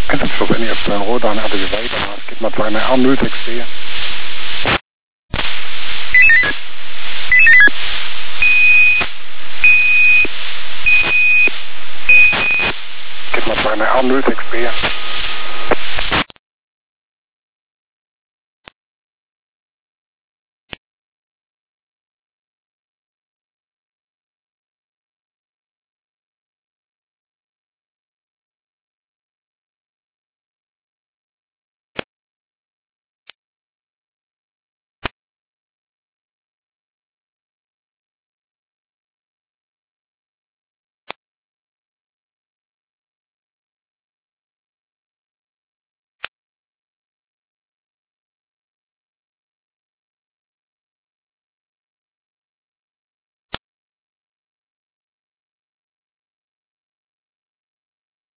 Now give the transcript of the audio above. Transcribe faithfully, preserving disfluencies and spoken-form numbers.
En dat is niet op een rood aan hadden we weten, maar ik heb maar voor mij aan nul tekst weer. Ik heb maar voor mij aan nul tekst weer.